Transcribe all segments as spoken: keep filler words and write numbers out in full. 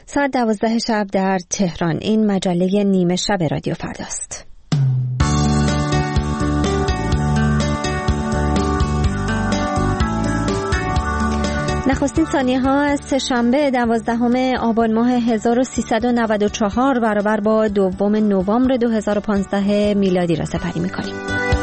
ساعت دوازده شب در تهران. این مجله نیمه شب رادیو فرداست. نخستین ثانیه ها از سه‌شنبه دوازدهم آبان ماه هزار و سیصد و نود و چهار برابر با دوم نوامبر دو هزار و پانزده میلادی را سپری می‌کنیم.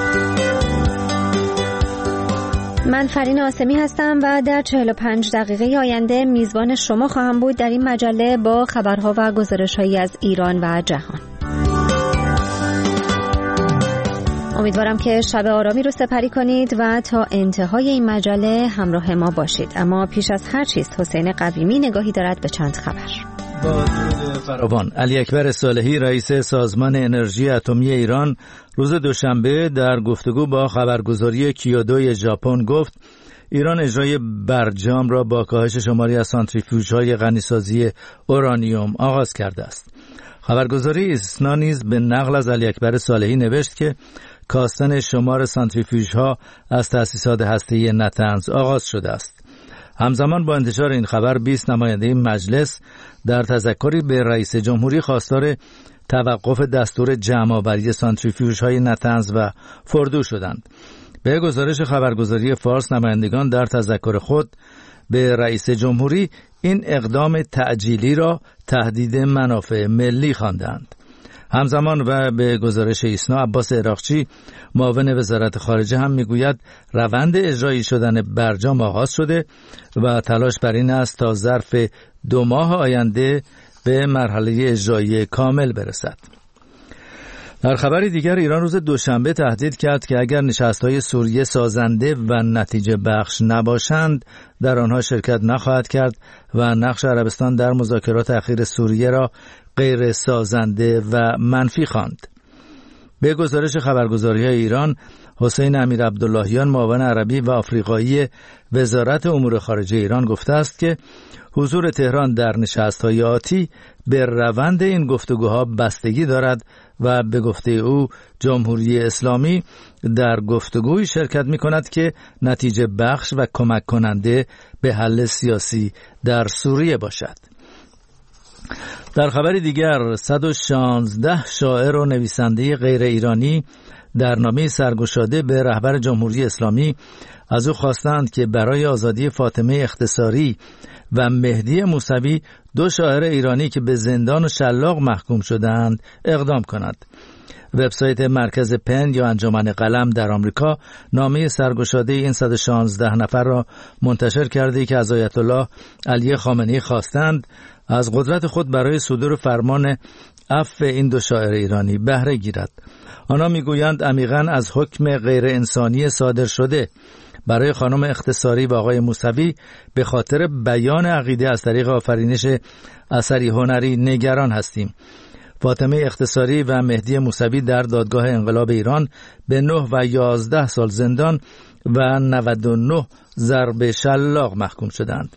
من فرین آسمی هستم و در چهل و پنج دقیقه آینده میزبان شما خواهم بود در این مجله با خبرها و گزارش‌هایی از ایران و جهان. امیدوارم که شب آرامی رو سپری کنید و تا انتهای این مجله همراه ما باشید. اما پیش از هر چیز حسین قویمی نگاهی دارد به چند خبر. با درود فراوان، علی اکبر صالحی رئیس سازمان انرژی اتمی ایران روز دوشنبه در گفتگو با خبرگزاری کیودو ژاپن گفت ایران اجرای برجام را با کاهش شماری از سانتریفیوژهای غنیسازی اورانیوم آغاز کرده است. خبرگزاری ایسنا نیز به نقل از علی اکبر صالحی نوشت که کاستن شمار سانتریفیوژها از تأسیسات هسته‌ای نتنز آغاز شده است. همزمان با انتشار این خبر بیست نماینده مجلس در تذکری به رئیس جمهوری خواستار توقف دستور جمع‌آوری سانتریفیوژهای نتنز و فردو شدند. به گزارش خبرگزاری فارس، نمایندگان در تذکر خود به رئیس جمهوری این اقدام تعجیلی را تهدید منافع ملی خواندند. همزمان و به گزارش ایسنا، عباس عراقچی معاون وزارت خارجه هم میگوید روند اجرایی شدن برجام آغاز شده و تلاش بر این است تا ظرف دو ماه آینده به مرحله اجرایی کامل برسد. در خبری دیگر، ایران روز دوشنبه تهدید کرد که اگر نشست‌های سوریه سازنده و نتیجه بخش نباشند در آنها شرکت نخواهد کرد و نقش عربستان در مذاکرات اخیر سوریه را غیر سازنده و منفی خواند. به گزارش خبرگزاری‌های ایران، حسین امیر عبداللهیان معاون عربی و آفریقایی وزارت امور خارجه ایران گفته است که حضور تهران در نشست‌های آتی به روند این گفتگوها بستگی دارد و به گفته او جمهوری اسلامی در گفتگوی شرکت می‌کند که نتیجه بخش و کمک کننده به حل سیاسی در سوریه باشد. در خبر دیگر، صد و شانزده شاعر و نویسنده غیر ایرانی در نامه سرگشاده به رهبر جمهوری اسلامی از او خواستند که برای آزادی فاطمه اختصاری و مهدی موسوی، دو شاعر ایرانی که به زندان و شلاق محکوم شدند، اقدام کند. وبسایت مرکز پن یا انجمن قلم در آمریکا نامه سرگشاده این صد و شانزده نفر را منتشر کرده که از آیت الله علی خامنه‌ای خواستند از قدرت خود برای صدور فرمان عفو این دو شاعر ایرانی بهره گیرد. آنها میگویند عمیقاً از حکم غیر انسانی صادر شده برای خانم اختصاری و آقای موسوی به خاطر بیان عقیده از طریق آفرینش اثری هنری نگران هستیم. فاطمه اختصاری و مهدی موسوی در دادگاه انقلاب ایران به نه و یازده سال زندان و نود و نه ضرب شلاق محکوم شدند.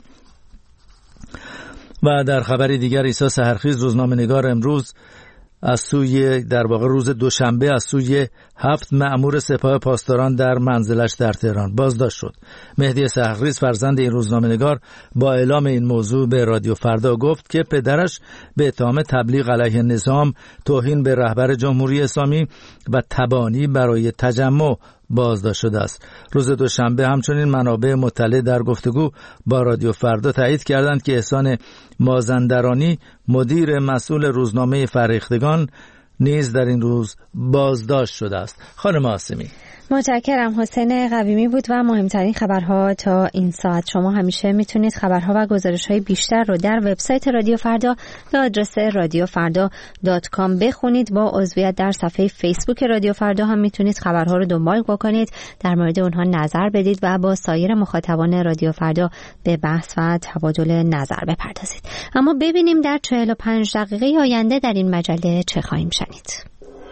و در خبری دیگر، عیسی سحرخیز روزنامه‌نگار امروز از سوی در واقع روز دوشنبه از سوی هفت مأمور سپاه پاسداران در منزلش در تهران بازداشت شد. مهدی سحرخیز فرزند این روزنامه‌نگار با اعلام این موضوع به رادیو فردا گفت که پدرش به اتهام تبلیغ علیه نظام، توهین به رهبر جمهوری اسلامی و تبانی برای تجمع بازداشت شده است. روز دوشنبه همچنین منابع مطلع در گفتگو با رادیو فردا تایید کردند که احسان مازندرانی، مدیر مسئول روزنامه فرهیختگان، نیز در این روز بازداشت شده است. خانم آسمی، متشکرم. حسین قویمی بود و مهمترین خبرها تا این ساعت. شما همیشه میتونید خبرها و گزارش‌های بیشتر رو در وبسایت رادیو فردا به آدرس رادیو فردا دات کام بخونید. با عضویت در صفحه فیسبوک رادیو فردا هم میتونید خبرها رو دنبال بکنید، در مورد اونها نظر بدید و با سایر مخاطبان رادیو فردا به بحث و تبادل نظر بپردازید. اما ببینیم در چهل و پنج دقیقه آینده در این مجله چه خواهیم شنید.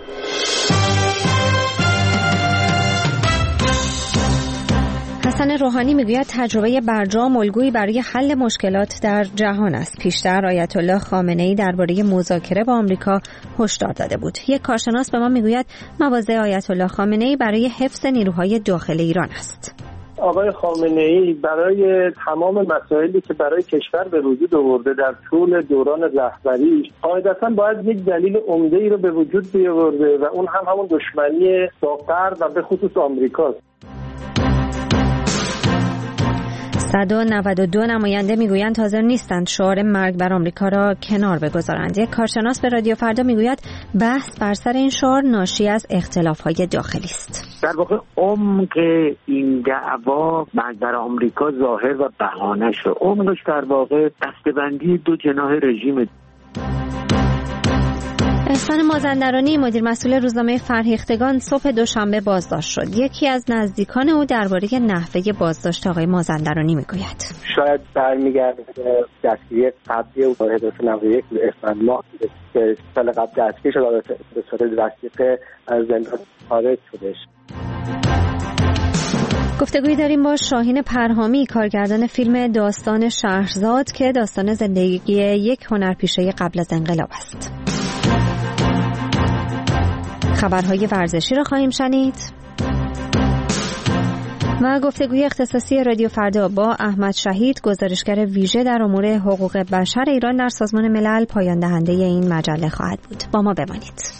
حسن روحانی میگوید تجربه برجام الگویی برای حل مشکلات در جهان است. پیشتر آیت الله خامنه‌ای درباره مذاکره با آمریکا هشدار داده بود. یک کارشناس به ما میگوید مواضع آیت الله خامنه‌ای برای حفظ نیروهای داخل ایران است. آقای خامنه‌ای برای تمام مسائلی که برای کشور به وجود آورده در طول دوران رهبریش قاعدتاً باید یک دلیل عمده‌ای رو به وجود بیاورده و اون هم همون دشمنی با غرب و به خصوص آمریکاست. صد و نود و دو نماینده میگویند حاضر نیستند شعار مرگ بر آمریکا را کنار بگذارند. یک کارشناس به رادیو فردا میگوید بحث بر سر این شعار ناشی از اختلاف‌های داخلی است. در واقع عمق این دعوا مرگ بر آمریکا ظاهر و بهانه شد. عمقش در واقع دسته‌بندی دو جناح رژیم. احسان مازندرانی مدیر مسئول روزنامه فرهیختگان صبح دوشنبه بازداشت شد. یکی از نزدیکان او درباره نحوه بازداشت آقای مازندرانی میگوید. شاید برمیگرده به دستگیری قبلی او در هزار و نود و یک اسفند ماه که سال قبل دستگیر شد به صورت وثیقه از زندان خارج شدش. گفتگویی داریم با شاهین پرهامی، کارگردان فیلم داستان شهرزاد که داستان زندگی یک هنرپیشه قبل از انقلاب است. خبرهای ورزشی را خواهیم شنید و گفتگوی اختصاصی رادیو فردا با احمد شهید، گزارشگر ویژه در امور حقوق بشر ایران در سازمان ملل، پایان دهنده این مجله خواهد بود. با ما بمانید.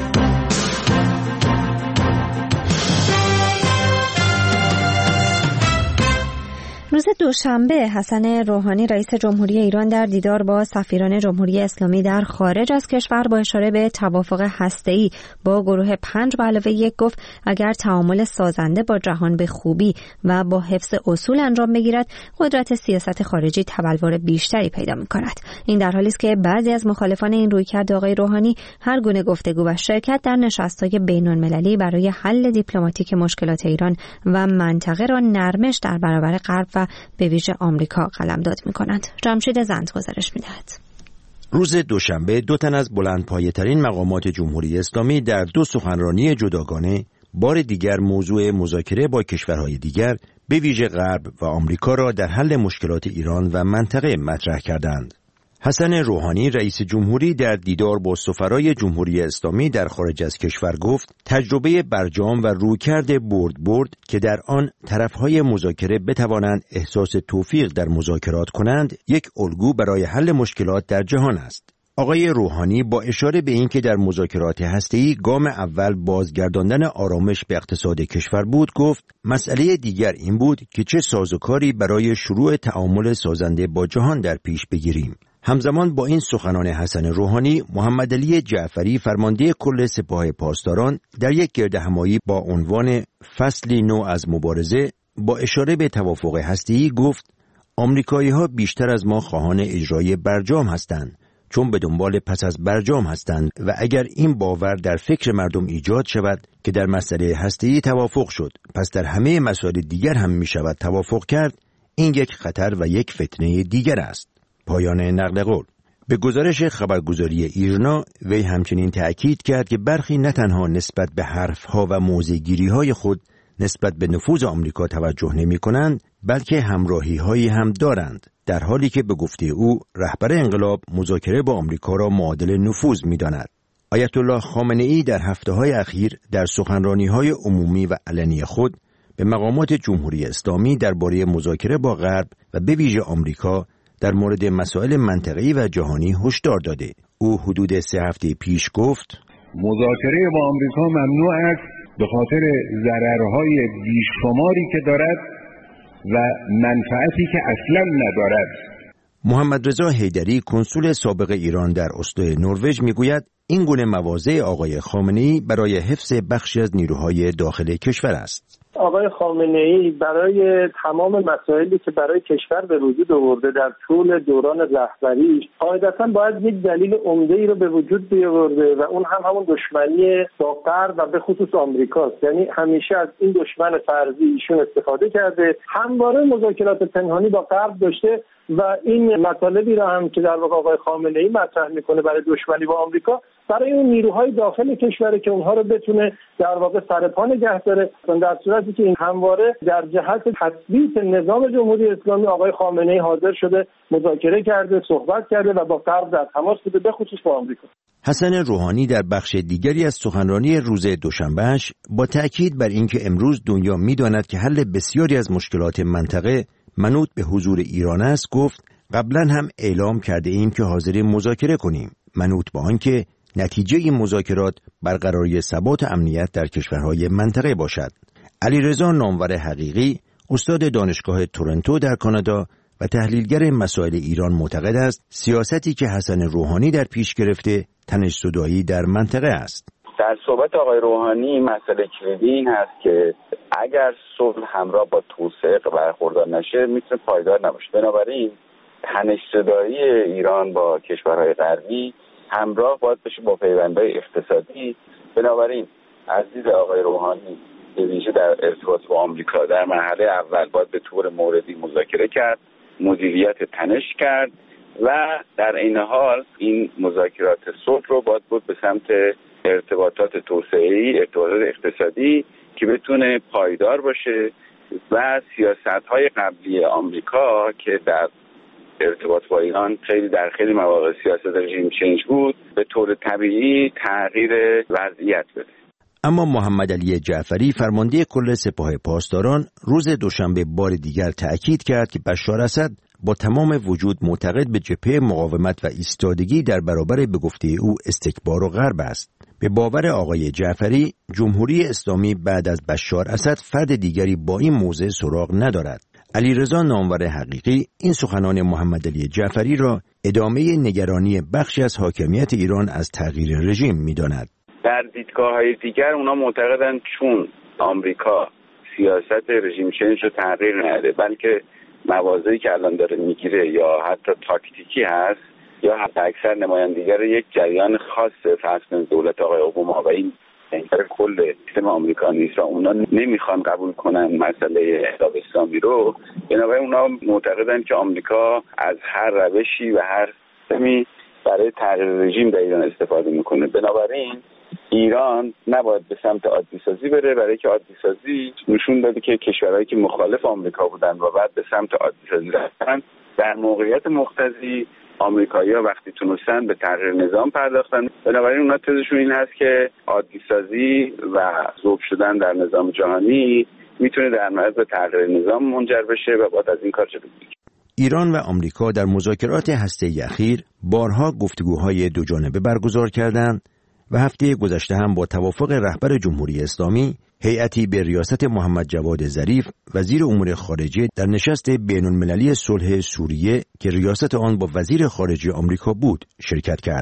روز دوشنبه حسن روحانی رئیس جمهوری ایران در دیدار با سفیران جمهوری اسلامی در خارج از کشور با اشاره به توافق هسته‌ای با گروه پنج به علاوه یک گفت اگر تعامل سازنده با جهان به خوبی و با حفظ اصول انجام بگیرد قدرت سیاست خارجی تبلور بیشتری پیدا می‌کند. این در حالی است که بعضی از مخالفان این رویکرد آقای روحانی هر گونه گفتگو و شرکت در نشست‌های بین‌المللی برای حل دیپلماتیک مشکلات ایران و منطقه را نرمش در برابر غرب و به ویژه آمریکا قلمداد می‌کنند. جمشید زند گزارش می‌دهد. روز دوشنبه دو تن از بلندپایه‌ترین مقامات جمهوری اسلامی در دو سخنرانی جداگانه بار دیگر موضوع مذاکره با کشورهای دیگر به ویژه غرب و آمریکا را در حل مشکلات ایران و منطقه مطرح کردند. حسن روحانی رئیس جمهوری در دیدار با سفرای جمهوری اسلامی در خارج از کشور گفت تجربه برجام و رویکرد برد برد که در آن طرفهای مذاکره بتوانند احساس توفیق در مذاکرات کنند یک الگو برای حل مشکلات در جهان است. آقای روحانی با اشاره به اینکه در مذاکرات هسته‌ای گام اول بازگرداندن آرامش به اقتصاد کشور بود گفت مسئله دیگر این بود که چه سازوکاری برای شروع تعامل سازنده با جهان در پیش بگیریم. همزمان با این سخنان حسن روحانی، محمد علی جعفری فرمانده کل سپاه پاسداران در یک گردهمایی با عنوان فصلی نو از مبارزه با اشاره به توافق هسته‌ای گفت آمریکایی‌ها بیشتر از ما خواهان اجرای برجام هستند چون به دنبال پس از برجام هستند و اگر این باور در فکر مردم ایجاد شود که در مسئله هسته‌ای توافق شد پس در همه مسائل دیگر هم می شود توافق کرد این یک خطر و یک فتنه دیگر است. پایان نقل قول. به گزارش خبرگزاری ایرنا وی همچنین تأکید کرد که برخی نه تنها نسبت به حرفها و موضع‌گیری‌های خود نسبت به نفوذ آمریکا توجه نمی‌کنند بلکه همراهی‌هایی هم دارند، در حالی که به گفته او رهبر انقلاب مذاکره با آمریکا را معادل نفوذ می‌داند. آیت الله خامنه‌ای در هفته‌های اخیر در سخنرانی‌های عمومی و علنی خود به مقامات جمهوری اسلامی درباره مذاکره با غرب و به ویژه آمریکا در مورد مسائل منطقه‌ای و جهانی هشدار داده. او حدود سه هفته پیش گفت مذاکره با آمریکا ممنوع است به خاطر ضررهای بیشماری که دارد و منفعتی که اصلا ندارد. محمد رضا حیدری کنسول سابق ایران در اسلو نروژ میگوید این گونه مواضع آقای خامنه‌ای برای حفظ بخشی از نیروهای داخل کشور است. آقای خامنه‌ای برای تمام مسائلی که برای کشور به وجود آورده در طول دوران رهبریش قاعدتاً باید یک دلیل عمده‌ای رو به وجود بیاورده و اون هم همون دشمنی با غرب و به خصوص آمریکاست. یعنی همیشه از این دشمن فرضی ایشون استفاده کرده، همواره مذاکرات پنهانی با غرب داشته و این مطالبی را هم که در واقع آقای خامنه‌ای مطرح میکنه برای دشمنی با آمریکا، برای اون نیروهای داخل کشوره که اونها رو بتونه در واقع سرپا نگه داره، در صورتی که این همواره در جهت تثبیت نظام جمهوری اسلامی آقای خامنه‌ای حاضر شده، مذاکره کرده، صحبت کرده و با غرب در تماس بوده، به خصوص با آمریکا. حسن روحانی در بخش دیگری از سخنرانی روز دوشنبهش با تأکید بر اینکه امروز دنیا می‌داند که حل بسیاری از مشکلات منطقه منوط به حضور ایران است، گفت قبلا هم اعلام کرده ایم که حاضریم مذاکره کنیم، منوط به آنکه نتیجه این مذاکرات برقراری ثبات امنیت در کشورهای منطقه باشد. علیرضا نامور حقیقی، استاد دانشگاه تورنتو در کانادا و تحلیلگر مسائل ایران، معتقد است سیاستی که حسن روحانی در پیش گرفته تنش‌زدایی در منطقه است. در صحبت آقای روحانی مسئله کلیدی این هست که اگر صلح همراه با توسعه برخوردار نشه میتونه پایدار نباشه. بنابراین تنش‌زدایی ایران با کشورهای غربی همراه باید بشه با پیوندهای اقتصادی. بنابراین از دید آقای روحانی به ویژه در ارتباط با آمریکا در مرحله اول باید به طور موردی مذاکره کرد، مدیریت تنش کرد و در این حال این مذاکرات صلح رو باید بود به سمت ارتباطات توسعه‌ای، ارتباطات اقتصادی که بتونه پایدار باشه و سیاست‌های قبلی آمریکا که در ارتباط با ایران خیلی در خیلی مواقع سیاست رژیم چنج بود به طور طبیعی تغییر وضعیت بده. اما محمد علی جعفری، فرمانده کل سپاه پاسداران، روز دوشنبه بار دیگر تأکید کرد که بشار اسد با تمام وجود معتقد به جبهه مقاومت و ایستادگی در برابر به گفته او استکبار و غرب است. به باور آقای جعفری، جمهوری اسلامی بعد از بشار اسد فرد دیگری با این موضع سراغ ندارد. علیرضا نامور حقیقی این سخنان محمد علی جعفری را ادامه نگرانی بخشی از حاکمیت ایران از تغییر رژیم می‌داند. در دیدگاه‌های دیگر اونا معتقدند چون آمریکا سیاست رژیم چنج رو تغییر نده بلکه موازی که الان داره میگیره یا حتی تاکتیکی هست یا حتی اکثر نمایندگی یک جریان خاص فرض کنید دولت آقای اوباما و این اینکه کل سیستم آمریکا نیست و اونا نمیخوان قبول کنن مسئله انقلاب اسلامی رو، بنابراین اونا معتقدن که آمریکا از هر روشی و هر سیستمی برای تغییر رژیم در ایران استفاده میکنه. بنابراین ایران نباید به سمت عادی سازی بره، برای که عادی سازی نشون داده که کشورهایی که مخالف آمریکا بودن و بعد به سمت عادی سازی رفتن در موقعیت مقتضی آمریکایی‌ها وقتی تونستن به تغییر نظام پرداختن. بنابراین اونا تزشون این هست که عادی سازی و ذوب شدن در نظام جهانی میتونه در نهایت به تغییر نظام منجر بشه و باید از این کار جلو بگیره. ایران و آمریکا در مذاکرات هسته‌ای اخیر بارها گفتگوهای دو جانبه برگزار کردند و هفته گذشته هم با توافق رهبر جمهوری اسلامی هیئتی به ریاست محمد جواد ظریف وزیر امور خارجه در نشست بین‌المللی صلح سوریه که ریاست آن با وزیر خارجه آمریکا بود شرکت کرد.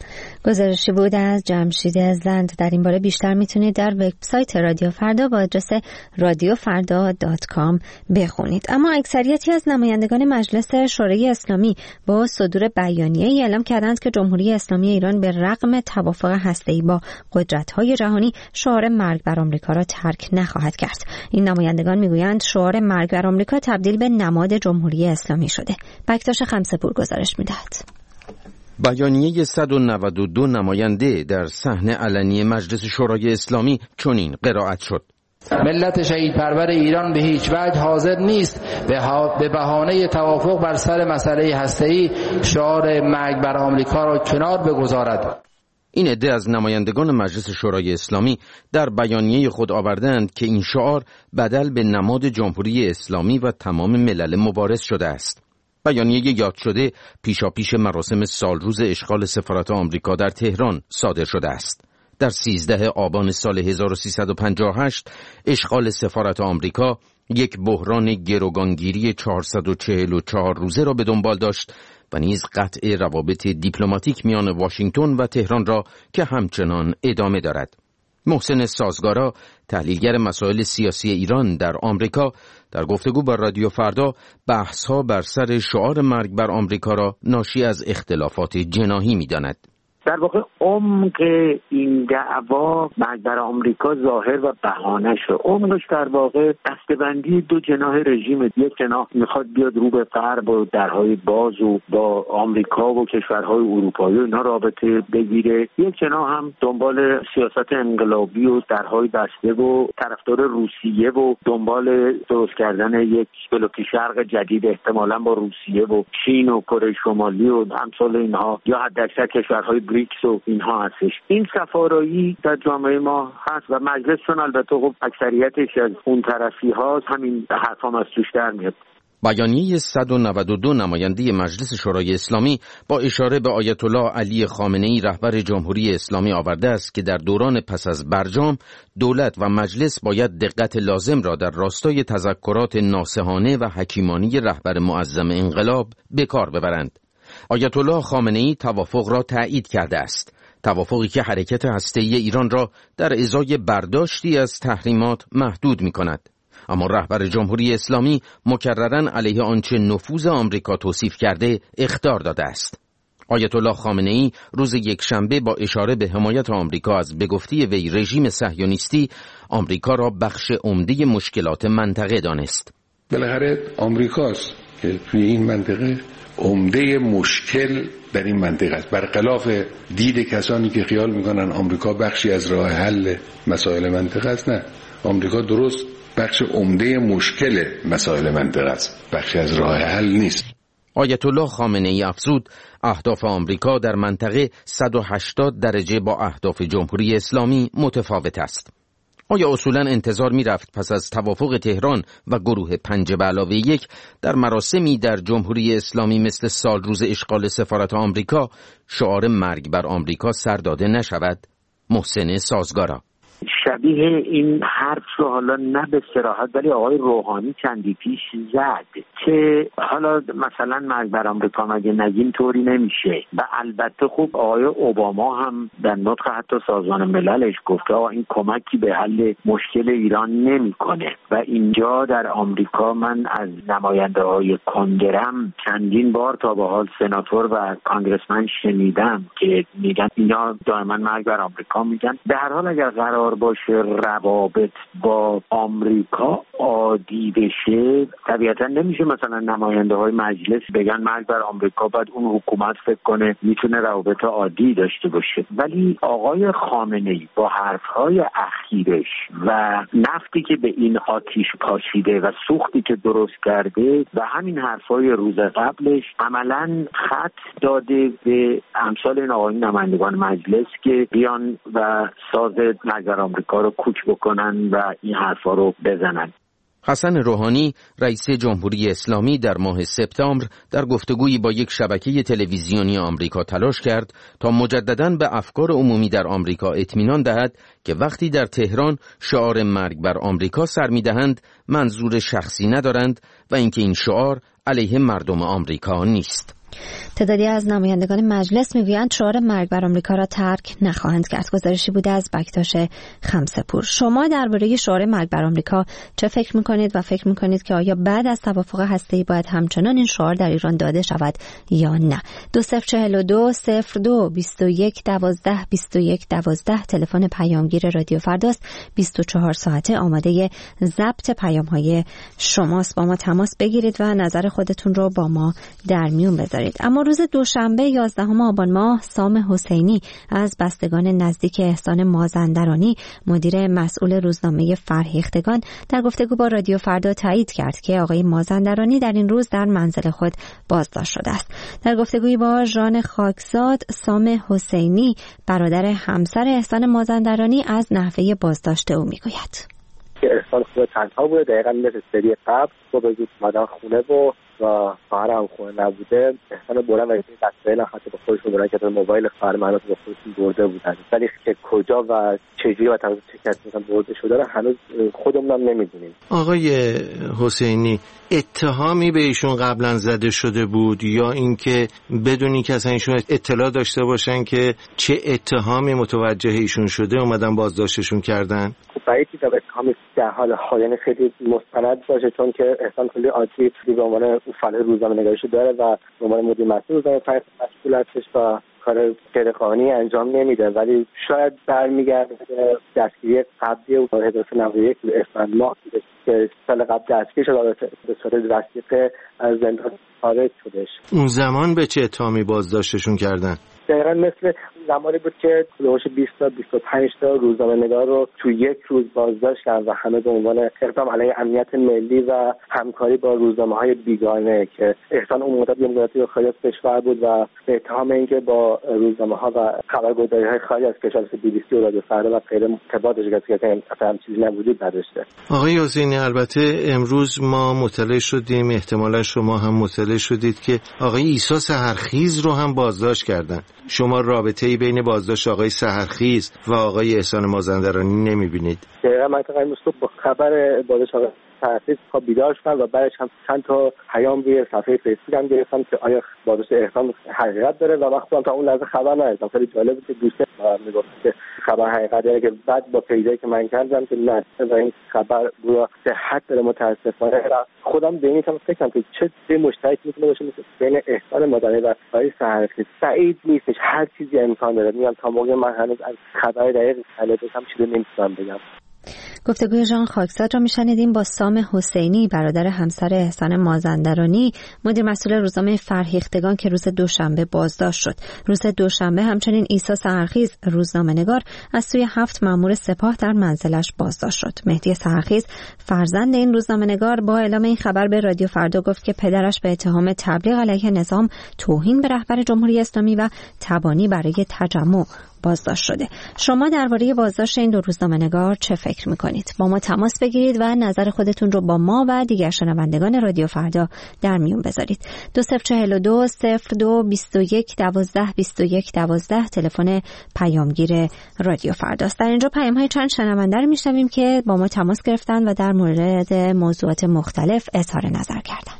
گزارشی بود از جمشید زند. در این باره بیشتر میتونید در وبسایت رادیو فردا با آدرس رادیو فردا دات کام بخونید. اما اکثریتی از نمایندگان مجلس شورای اسلامی با صدور بیانیه‌ای اعلام کردند که جمهوری اسلامی ایران به رغم توافق هسته‌ای با قدرت‌های جهانی شعار مرگ بر آمریکا را ترک نخواهد کرد. این نمایندگان میگویند شعار مرگ بر آمریکا تبدیل به نماد جمهوری اسلامی شده. بکتاش خمسه‌پور گزارش می‌دهد. بیانیه صد و نود و دو نماینده در صحنه علنی مجلس شورای اسلامی چنین قرائت شد: ملت شهید پرور ایران به هیچ وجه حاضر نیست به بهانه توافق بر سر مسئله هسته‌ای شعار مرگ بر آمریکا را کنار بگذارد. این عده از نمایندگان مجلس شورای اسلامی در بیانیه خود آوردند که این شعار بدل به نماد جمهوری اسلامی و تمام ملل مبارز شده است. بیانیه یاد شده پیشاپیش مراسم سالروز اشغال سفارت آمریکا در تهران صادر شده است. در سیزده آبان سال هزار و سیصد و پنجاه و هشت اشغال سفارت آمریکا یک بحران گروگانگیری چهارصد و چهل و چهار روزه را به دنبال داشت و نیز قطع روابط دیپلماتیک میان واشنگتن و تهران را که همچنان ادامه دارد. محسن سازگارا، تحلیلگر مسائل سیاسی ایران در آمریکا، در گفتگو با رادیو فردا بحث‌ها بر سر شعار مرگ بر آمریکا را ناشی از اختلافات جناحی می‌داند. در واقع عمق این دعوا بر آمریکا ظاهر و بهانه شد. عمقش در واقع دسته‌بندی دو جناح رژیم. یک جناح میخواد بیاد رو به غرب و درهای باز و با آمریکا و کشورهای اروپایی اینا رابطه بگیره، یک جناح هم دنبال سیاست انقلابی و درهای بسته و طرفدار روسیه و دنبال درست کردن یک بلوک شرق جدید احتمالاً با روسیه و چین و کره شمالی و امثال اینها یا حداکثر کشورهای بریکس و اینها هستش. این سفارایی در جامعه ما هست و مجلس چون البته خب اکثریتش از اون طرفی هاست، همین حرف هم از توش در میاد. بیانیه صد و نود و دو نماینده مجلس شورای اسلامی با اشاره به آیت الله علی خامنه‌ای رهبر جمهوری اسلامی آورده است که در دوران پس از برجام دولت و مجلس باید دقت لازم را در راستای تذکرات ناصحانه و حکیمانی رهبر معظم انقلاب به کار ببرند. آیت الله خامنه‌ای توافق را تایید کرده است، توافقی که حرکت هسته‌ای ایران را در ازای برداشتی از تحریمات محدود می‌کند. اما رهبر جمهوری اسلامی مکرراً علیه آنچه نفوذ آمریکا توصیف کرده اخطار داده است. آیت الله خامنه‌ای روز یکشنبه با اشاره به حمایت آمریکا از به گفته وی رژیم صهیونیستی، آمریکا را بخش عمده مشکلات منطقه دانست. بالاخره آمریکاست که توی این منطقه عمده مشکل در این منطقه است، برخلاف دید کسانی که خیال میکنن آمریکا بخشی از راه حل مسائل منطقه است. نه، آمریکا درست بخش عمده مشکل مسائل منطقه است، بخشی از راه حل نیست. آیت الله خامنه‌ای افزود اهداف آمریکا در منطقه صد و هشتاد درجه با اهداف جمهوری اسلامی متفاوت است. آیا اصولاً انتظار می رفت پس از توافق تهران و گروه پنج به علاوه یک در مراسمی در جمهوری اسلامی مثل سال روز اشغال سفارت آمریکا شعار مرگ بر آمریکا سر داده نشود؟ محسن سازگارا: شبیه این حرف رو حالا نه به صراحت ولی آقای روحانی چندی پیش زد که حالا مثلا مرگ بر آمریکا مگه نگیم طوری نمیشه. و البته خوب آقای اوباما هم در نطق حتی سازمان مللش گفته آقا این کمکی به حل مشکل ایران نمیکنه. و اینجا در آمریکا من از نماینده های کنگرم چندین بار تا به حال سناتور و کانگرسمن شنیدم که میگن اینا دائما مرگ بر آمریکا میگن. در هر حال اگر قرار باشه روابط با آمریکا عادی بشه، طبیعتا نمیشه مثلا نماینده های مجلس بگن مرگ بر آمریکا، بعد اون حکومت فکر کنه میتونه روابط عادی داشته باشه. ولی آقای خامنه‌ای با حرفهای اخیرش و نفتی که به این آتیش پاشیده و سوختی که درست کرده و همین حرفهای روز قبلش عملاً خط داده به امثال این آقایون نمایندگان مجلس که بیان و ساز مرگ بر آمریکا رو کوچ بکنن و این حرفا رو بزنن. حسن روحانی رئیس جمهوری اسلامی در ماه سپتامبر در گفتگویی با یک شبکه تلویزیونی آمریکا تلاش کرد تا مجدداً به افکار عمومی در آمریکا اطمینان دهد که وقتی در تهران شعار مرگ بر آمریکا سر می‌دهند منظور شخصی ندارند و اینکه این شعار علیه مردم آمریکا نیست. تعدادی از نمایندگان مجلس میگویند شعار مرگ بر آمریکا را ترک نخواهند کرد. گزارشی بوده از بکتاش خمسه‌پور. شما درباره شعار مرگ بر آمریکا چه فکر میکنید و فکر میکنید که آیا بعد از توافق هسته‌ای باید همچنان این شعار در ایران داده شود یا نه؟ دو صفر چهل و دو صفر دو بیست و یک دوازده بیست و یک دوازده تلفن پیامگیر رادیو فرداست. بیست و چهار ساعته آماده ضبط پیام‌های شماست. با ما تماس بگیرید و نظر خودتون رو با ما در میون بذارید. اما روز دوشنبه یازدهم آبان ماه سام حسینی از بستگان نزدیک احسان مازندرانی مدیر مسئول روزنامه فرهیختگان در گفتگو با رادیو فردا تایید کرد که آقای مازندرانی در این روز در منزل خود بازداشت شده است. در گفتگویی با ژان خاکزاد سام حسینی برادر همسر احسان مازندرانی از نحوه بازداشت او میگوید. احسان خود تنها بوده، دقیقا مثل سری قبل صبح زود اومدن خونه و و خواهر هم خونه نبوده. احسان بردن و این وسایل هم حتی با خودشون بردن که موبایل خواهر من رو با خودشون برده بودن، ولی که کجا و چجوری و توسط چه کسی مثلا برده شده رو هنوز خودمون هم نمیدونیم. آقای حسینی اتهامی به ایشون قبلا زده شده بود یا اینکه بدونی که اصلا ایشون اطلاع داشته باشن که چه اتهامی متوجه ایشون شده اومدن بازداشتشون کردن؟ برای چیزا اتهامی در حال حاضر خیلی مستند باشه، چون که احسان کلی عادی به عنوان فعال روزنامه‌نگاری داره و به عنوان مدیر مسئول روزنامه مسئول هستش و کار غیرقانونی انجام نمیده، ولی شاید برمیگرده به دستگیری قبلی او هزار و نهصد و نود و یک اسفند ماه که سال قبل دستگیر شد به صورت وثیقه از زندان خارج شدش. اون زمان به چه اتهامی بازداشتشون کردن؟ دقیقا مثل زمانی بود که حدود بیست تا بیست و پنج تا روزنامه‌نگار رو تو یک روز بازداشت کردن و همه به عنوان اقدام علیه امنیت ملی و همکاری با روزنامه‌های بیگانه که احسان اون مدت یه مدتی خارج از کشور بود و به اتهام اینکه با روزنامه‌ها و خبرگزاری‌های خارج از کشور مثل بی بی سی و رادیو فردا و غیره ارتباطش گرفته که اصلا چیزی نبودی نداشته. آقای حسینی، البته امروز ما مطلع شدیم، احتمالا شما هم مطلع شدید که آقای عیسی سحرخیز رو هم بازداشت کردن. شما رابطه‌ای بین بازداشت آقای سحرخیز و آقای احسان مازندرانی نمی‌بینید؟ دقیقاً منطقه امروز با خبر بازداشت آقای سحرخیز خواب بیدار شدم و بعدش هم چند تا پیام روی صفحه فیسبوک هم گرفتم که آیا بازداشت احسان حقیقت داره و وقتی تا اون لحظه خبر نداشتم. خیلی جالب بود که دوستم میگفت که خبر حقیقت داره، که بعد با پیدایی که من کردم که نه و این خبر رو صحت داره. متاسفانه خودم به این تام فکر کردم که چه چه مشترک میتونه باشه مثل بین احسان مادانی و آقای سحرخیز. سعید نیستش، هر چیزی امکان داره. میگم تا موقع من هنوز از خبر دقیق طلبش هم چیزی نمیتونم بگم. گفتگوی ژان خاکزاد را میشنیدیم با سام حسینی، برادر همسر احسان مازندرانی، مدیر مسئول روزنامه فرهیختگان که روز دوشنبه بازداشت شد. روز دوشنبه همچنین عیسی سحرخیز، روزنامه‌نگار، از سوی هفت مأمور سپاه در منزلش بازداشت شد. مهدی سحرخیز، فرزند این روزنامه‌نگار، با اعلام این خبر به رادیو فردا گفت که پدرش به اتهام تبلیغ علیه نظام، توهین به رهبر جمهوری اسلامی و تبانی برای تجمع بازداشت شده. شما درباره بازداشت این دو روزنامه‌نگار چه فکر می‌کنید؟ با ما تماس بگیرید و نظر خودتون رو با ما و دیگر شنوندگان رادیو فردا در میون بذارید. دو صفر چهل و دو صفر دو بیست و یک دوازده بیست و یک دوازده تلفن پیامگیر رادیو فرداست. در اینجا پیام‌های چند شنونده رو می‌شنویم که با ما تماس گرفتن و در مورد موضوعات مختلف اظهار نظر کردن.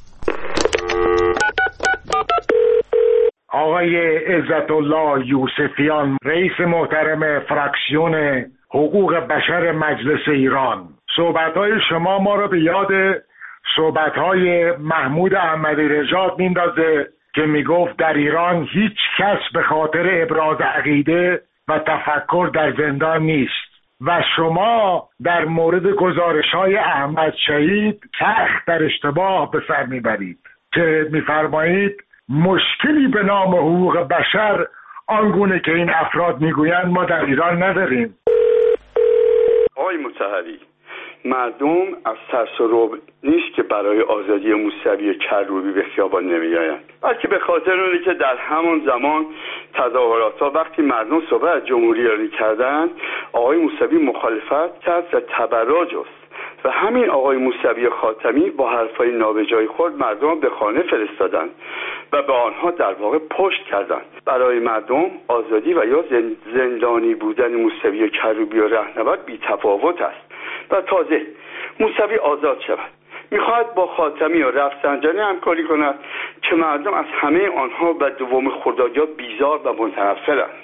آقای عزت الله یوسفیان، رئیس محترم فراکسیون حقوق بشر مجلس ایران، صحبت‌های شما ما را به یاد صحبت‌های محمود احمدی نژاد میندازه که میگفت در ایران هیچ کس به خاطر ابراز عقیده و تفکر در زندان نیست و شما در مورد گزارش‌های احمد شهید سخت در اشتباه به سر میبرید که میفرمایید مشکلی به نام حقوق بشر آنگونه که این افراد میگویند ما در ایران نداریم. آقای مطهری، مردم از ترس و رعب نیست که برای آزادی موسوی کروبی به خیابان نمیآیند، بلکه به خاطر اونی که در همان زمان تظاهرات‌ها وقتی مردم صحبت از جمهوری ایرانی کردند، آقای موسوی مخالفت کرد و تبرع جست و همین آقای موسوی خاتمی با حرفای نابجای خود مردم به خانه فرستادند و به آنها در واقع پشت کردند. برای مردم آزادی و یا زندانی بودن موسوی کروبی و رهنورد بی تفاوت است و تازه موسوی آزاد شود میخواهد با خاتمی و رفسنجانی همکاری کند که مردم از همه آنها و دوم خدایا بیزار و متنفرند.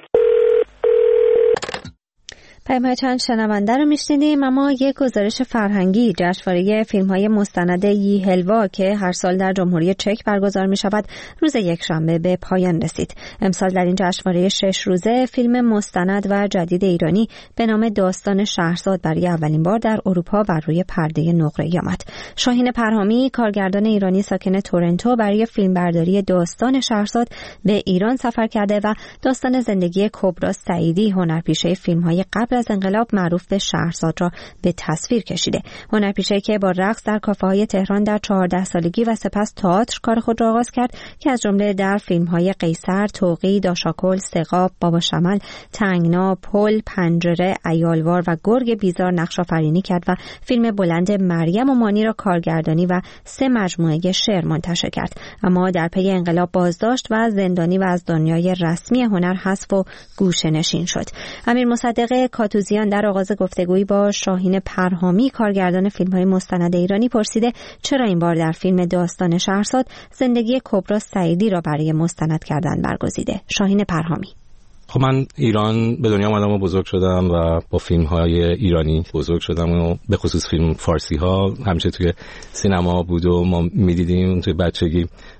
پیام چند شنونده رو میشنیدیم، اما یک گزارش فرهنگی جشنواره فیلم‌های مستند ییهلوا که هر سال در جمهوری چک برگزار می‌شود روز یکشنبه به پایان رسید. امسال در این جشنواره شش روزه فیلم مستند و جدید ایرانی به نام داستان شهرزاد برای اولین بار در اروپا بر روی پرده نقره‌ای آمد. شاهین پرهامی، کارگردان ایرانی ساکن تورنتو، برای فیلمبرداری داستان شهرزاد به ایران سفر کرده و داستان زندگی کبرا سعیدی، هنرپیشه فیلم‌های قبل از انقلاب معروف به شهرزاد، را به تصویر کشیده. هنرپیشه که با رقص در کافه‌های تهران در چهارده سالگی و سپس تئاتر کار خود را آغاز کرد که از جمله در فیلم‌های قیصر، طوقی، داشاکل، سقاب، بابا شمل، تنگنا، پل، پنجره، عیالوار و گرگ بیزار نقش آفرینی کرد و فیلم بلند مریم و مانی را کارگردانی و سه مجموعه شعر منتشر کرد. اما در پی انقلاب بازداشت و زندانی و از دنیای رسمی هنر حذف و گوشه‌نشین شد. امیر مصدق کاتوزیان در آغاز گفتگویی با شاهین پرهامی، کارگردان فیلم‌های مستند ایرانی، پرسیده چرا این بار در فیلم داستان شهرزاد زندگی کبرا سعیدی را برای مستند کردن برگزیده. شاهین پرهامی: خب من ایران به دنیا اومدم و بزرگ شدم و با فیلم‌های ایرانی بزرگ شدم و به خصوص فیلم فارسی ها همیشه توی سینما بود و ما می‌دیدیم توی بچگی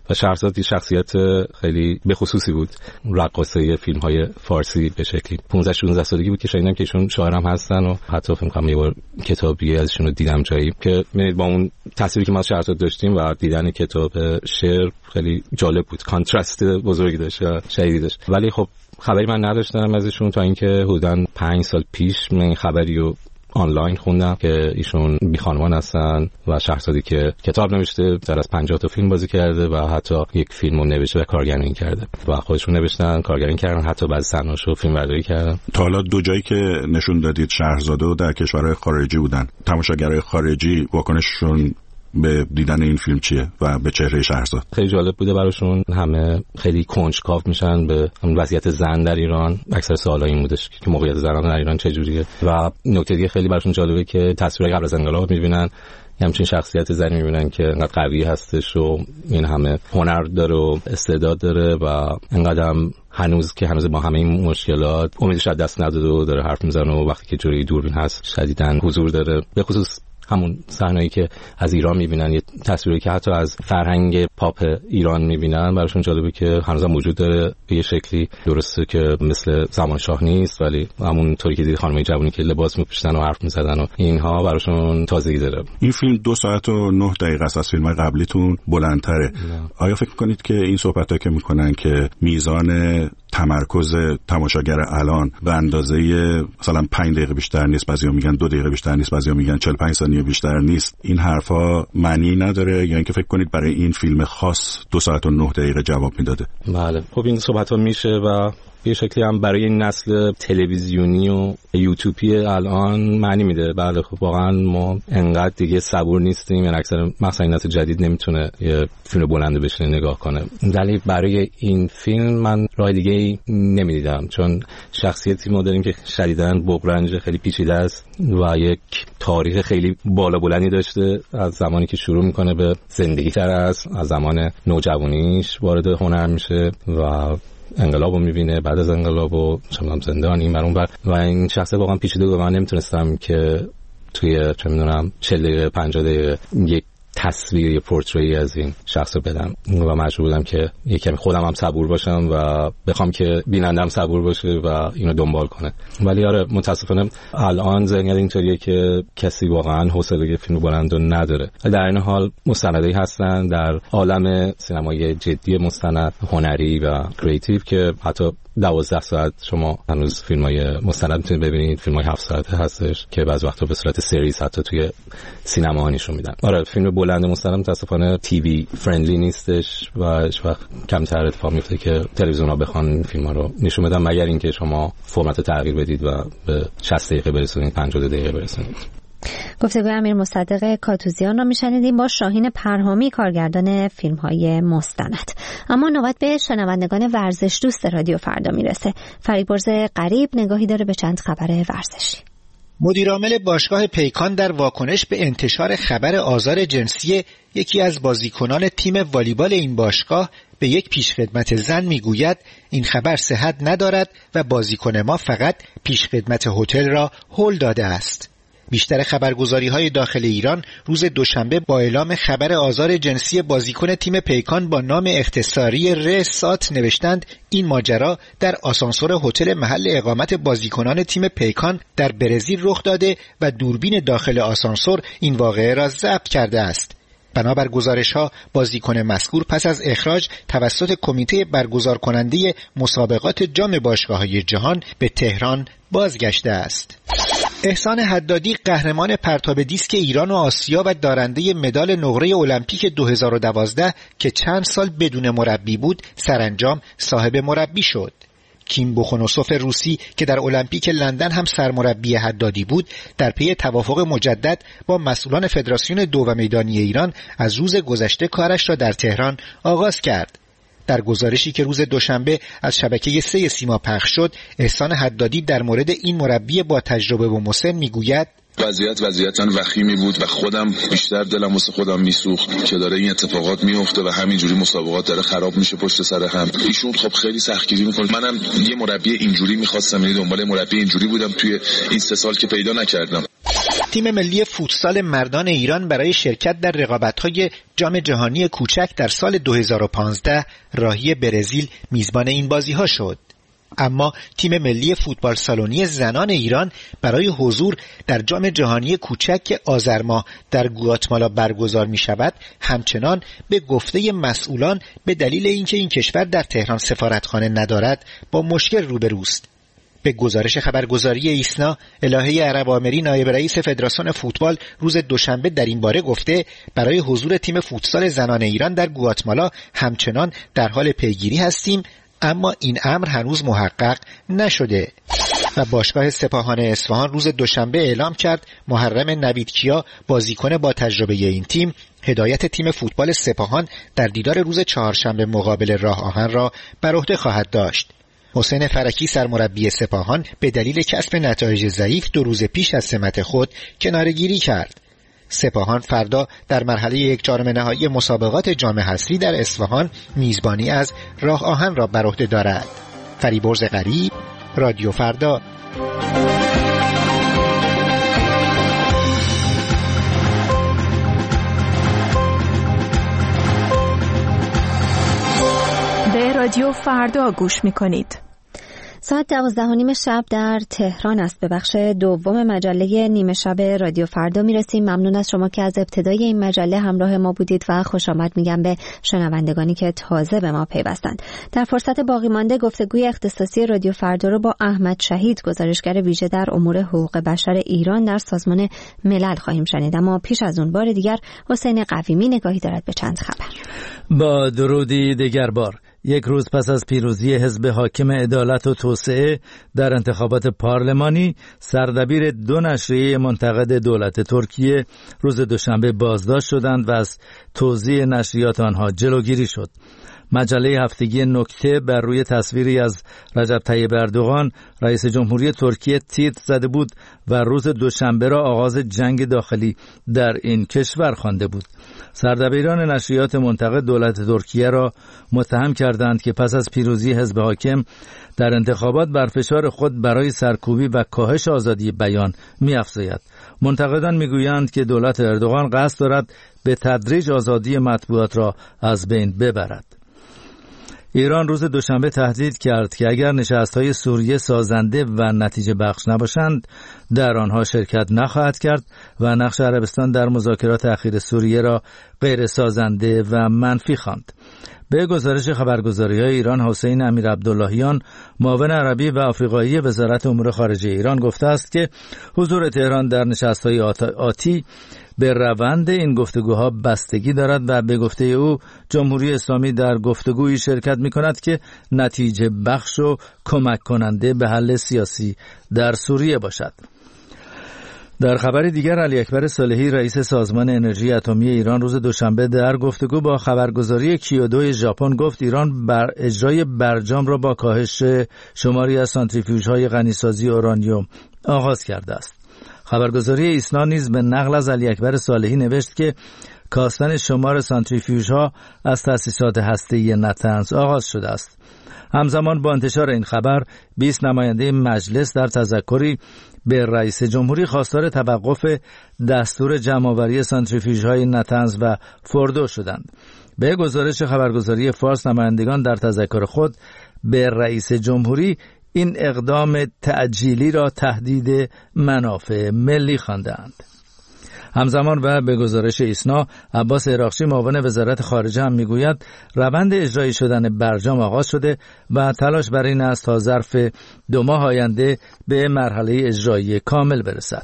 و شهرزاد شخصیت خیلی به خصوصی بود، رقاصه فیلم‌های فارسی به شکلی. پانزده شانزده سالگی بود که شنیدم که ایشون شاعرم هستن و حتی فکر کنم یه بار کتابی ازشون رو دیدم جایی که با اون تصویری که ما از شهرزاد داشتیم و دیدن کتاب شعر خیلی جالب بود، کانترست بزرگی داشت و شدیدی داشت. ولی خب خبری من نداشتم ازشون تا اینکه حدوداً پنج سال پیش من این خبری رو آنلاین خوندم که ایشون بی خانمان هستن و شهرزادی که کتاب نوشته، در از پنجاه تا فیلم بازی کرده و حتی یک فیلم رو نوشته و کارگردانی کرده و خودشون نوشتن، کارگردانی کردن، حتی بعضی صحنه‌اشو فیلم برداری کردن. تا حالا دو جایی که نشون دادید شهرزاده و در کشورهای خارجی بودن، تماشاگرای خارجی واکنششون به دیدن این فیلم چیه و به چهره شهرزاد؟ خیلی جالب بوده براشون، همه خیلی کنجکاو میشن به وضعیت زن در ایران. اکثر سوالا این بودش که موقعیت زنان در ایران چجوریه و نکته دیگه خیلی براشون جالبه که تصویر قبل از انقلاب میبینن، همچین شخصیت زنی میبینن که انقدر قوی هستش و این همه هنر داره و استعداد داره و انقدر هم هنوز که هنوز با همه این مشکلات امیدش از دست نداده و داره حرف میزنه و وقتی که جوری دوربین هست شدیداً حضور داره. به خصوص همون صحنه‌ای که از ایران می‌بینن، یه تصویری که حتی از فرهنگ پاپ ایران می‌بینن، براشون جالبه که هنوزم وجود داره به یه شکلی. درسته که مثل زمان شاه نیست ولی همون طوری که دید خانمای جوونی که لباس می‌پوشن و حرف می‌زدن و اینها براشون تازگی داره. این فیلم دو ساعت و نه دقیقه است، از فیلم‌های قبلیتون بلندتره. آیا فکر می‌کنید که این صحبت‌ها که می‌کنن که میزان تمرکز تماشاگر الان به اندازه مثلا پنج دقیقه بیشتر نیست، بعضیا میگن دو دقیقه بیشتر نیست، بعضیا میگن چهل و پنج ثانیه بیشتر نیست، این حرفا معنی نداره یا اینکه فکر کنید برای این فیلم خاص دو ساعت و نه دقیقه جواب میداده؟ بله، خب این صحبت‌ها میشه و به شکلی هم برای این نسل تلویزیونی و یوتیوبی الان معنی میده. بله خب واقعا ما انقدر دیگه صبور نیستیم، یعنی اکثر مثلا این نسل جدید نمیتونه یه فیلم بلند بشینه نگاه کنه. ولی برای این فیلم من راه دیگه نمیدیدم، چون شخصیتی ما داریم که شدیداً بغرنج خیلی پیچیده است و یک تاریخ خیلی بالا بلندی داشته، از زمانی که شروع میکنه به زندگی تر است، از زمان نوجوانیش وارد هنر میشه و انقلاب رو میبینه، بعد از انقلاب و چندم زندان این برون بر و این شخص واقعا پیچیده و من نمیتونستم که توی چه میدونم چهل دقیقه پنجاه دقیقه یک تصویر یا پورتری از این شخص رو بدم و مجبور بودم که یکم خودم هم صبور باشم و بخوام که بینندم صبور باشه و اینو دنبال کنه. ولی آره متاسفانه الان ذهنیت اینطوریه که کسی واقعا حوصله فیلم بلند رو نداره. در این حال مستندی هستن در عالم سینمای جدی، مستند هنری و کریتیو که حتی دوازده ساعت شما هنوز فیلم‌های مستند میتونید ببینید، فیلم‌های هفت ساعته هستش که بعضی وقتا به صورت سریز حتی توی سینما نشون میدن. آره فیلم بلند مستند متاسفانه تیوی فرندلی نیستش و هیچ وقت کمتر اتفاق میفته که تلویزیون‌ها بخوان فیلم‌ها رو نشون بدن مگر اینکه شما فرمت تغییر بدید و به شصت دقیقه برسونید، پنجاه دقیقه برسونید. گفتگوی امیر مصدق کاتوزیان را میشنیدیم با شاهین پرهامی کارگردان فیلم‌های مستند. اما نوبت به شنوندگان ورزش دوست رادیو فردا میرسه. فریبرز قریب نگاهی داره به چند خبر ورزشی. مدیرعامل باشگاه پیکان در واکنش به انتشار خبر آزار جنسی یکی از بازیکنان تیم والیبال این باشگاه به یک پیشخدمت زن میگوید این خبر صحت ندارد و بازیکن ما فقط پیشخدمت هتل را هل داده است. بیشتر خبرگزاری‌های داخل ایران روز دوشنبه با اعلام خبر آزار جنسی بازیکن تیم پیکان با نام اختصاری رسات نوشتند این ماجرا در آسانسور هتل محل اقامت بازیکنان تیم پیکان در برزیل رخ داده و دوربین داخل آسانسور این واقعه را ضبط کرده است. بنابر گزارش‌ها بازیکن مذکور پس از اخراج توسط کمیته برگزار کننده مسابقات جام باشگاه‌های جهان به تهران بازگشته است. احسان حدادی قهرمان پرتاب دیسک ایران و آسیا و دارنده مدال نقره المپیک دو هزار و دوازده که چند سال بدون مربی بود سرانجام صاحب مربی شد. کیم بوخونوسوف روسی که در المپیک لندن هم سرمربی حدادی بود در پی توافق مجدد با مسئولان فدراسیون دو و میدانی ایران از روز گذشته کارش را در تهران آغاز کرد. در گزارشی که روز دوشنبه از شبکه سه سیما پخش شد، احسان حدادی در مورد این مربی با تجربه و مسن میگوید وضعیت وضعیت وخیمی بود و خودم بیشتر دلم واسه خودم میسوخت که داره این اتفاقات میفته و همینجوری مسابقات داره خراب میشه پشت سر هم. ایشون خب خیلی سختگیری میکنه. منم یه مربی اینجوری میخواستم، یعنی دنبال مربی اینجوری بودم، توی این سه سال که پیدا نکردم. تیم ملی فوتسال مردان ایران برای شرکت در رقابت‌های جام جهانی کوچک در سال دو هزار و پانزده راهی برزیل میزبان این بازی‌ها شد. اما تیم ملی فوتبال سالونی زنان ایران برای حضور در جام جهانی کوچک که آذر ماه در گواتمالا برگزار می شود همچنان به گفته مسئولان به دلیل اینکه این کشور در تهران سفارتخانه ندارد با مشکل روبروست. به گزارش خبرگزاری ایسنا، الهه عرب آمری نایب رئیس فدراسیون فوتبال روز دوشنبه در این باره گفته برای حضور تیم فوتسال زنان ایران در گواتمالا همچنان در حال پیگیری هستیم، اما این امر هنوز محقق نشده. و باشگاه سپاهان اصفهان روز دوشنبه اعلام کرد محرم نویدکیا بازیکن با تجربه این تیم هدایت تیم فوتبال سپاهان در دیدار روز چهارشنبه مقابل راه آهن را بر عهده خواهد داشت. حسین فرکی سرمربی سپاهان به دلیل کسب نتایج ضعیف دو روز پیش از سمت خود کناره‌گیری کرد. سپاهان فردا در مرحله یک چهارم نهایی مسابقات جام حصری در اصفهان میزبانی از راه آهن را بر عهده دارد. فریبرز غریب، رادیو فردا. به رادیو فردا گوش می‌کنید. ساعت دوازده و نیم شب در تهران است. به بخش دوم مجله نیمه شب رادیو فردا میرسیم. ممنون از شما که از ابتدای این مجله همراه ما بودید و خوش آمد میگم به شنوندگانی که تازه به ما پیوستند. در فرصت باقی مانده گفتگوی اختصاصی رادیو فردا رو با احمد شهید، گزارشگر ویژه در امور حقوق بشر ایران در سازمان ملل خواهیم شنید. اما پیش از اون بار دیگر حسین قویمی نگاهی دارد به چند خبر. با درودی دیگر بار، یک روز پس از پیروزی حزب حاکم عدالت و توسعه در انتخابات پارلمانی، سردبیر دو نشریه منتقد دولت ترکیه روز دوشنبه بازداشت شدند و از توزیع نشریات آنها جلوگیری شد. مجله هفتگی نکته بر روی تصویری از رجب طیب اردوغان رئیس جمهوری ترکیه تیتر زده بود و روز دوشنبه را آغاز جنگ داخلی در این کشور خوانده بود. سردبیران نشریات منتقد دولت ترکیه را متهم کردند که پس از پیروزی حزب حاکم در انتخابات بر فشار خود برای سرکوبی و کاهش آزادی بیان می‌افزاید. منتقدان می‌گویند که دولت اردوغان قصد دارد به تدریج آزادی مطبوعات را از بین ببرد. ایران روز دوشنبه تهدید کرد که اگر نشست‌های سوریه سازنده و نتیجه بخش نباشند در آنها شرکت نخواهد کرد و نقش عربستان در مذاکرات اخیر سوریه را غیر سازنده و منفی خواند. به گزارش خبرگزاری‌های ایران، حسین امیر عبداللهیان، معاون عربی و آفریقایی وزارت امور خارجه ایران گفته است که حضور تهران در نشست‌های آتی به روند این گفتگوها بستگی دارد و به گفته او جمهوری اسلامی در گفتگویی شرکت می‌کند که نتیجه بخش و کمک کننده به حل سیاسی در سوریه باشد. در خبر دیگر، علی اکبر صالحی رئیس سازمان انرژی اتمی ایران روز دوشنبه در گفتگو با خبرگزاری کیودو ژاپن گفت ایران بر اجرای برجام را با کاهش شماری از سانتریفیوژهای غنیسازی اورانیوم آغاز کرده است. خبرگزاری ایسنا نیز به نقل از علی اکبر صالحی نوشت که کاستن شمار سانتریفیوژها از تأسیسات هسته‌ای نتنز آغاز شده است. همزمان با انتشار این خبر، بیست نماینده مجلس در تذکری به رئیس جمهوری خواستار توقف دستور جمع‌آوری سانتریفیوژهای نتنز و فوردو شدند. به گزارش خبرگزاری فارس، نمایندگان در تذکر خود به رئیس جمهوری این اقدام تعجیلی را تهدید منافع ملی خواندند. همزمان و به گزارش ایسنا، عباس عراقچی معاون وزارت خارجه هم میگوید روند اجرایی شدن برجام آغاز شده و تلاش بر این است تا ظرف دو ماه آینده به مرحله اجرایی کامل برسد.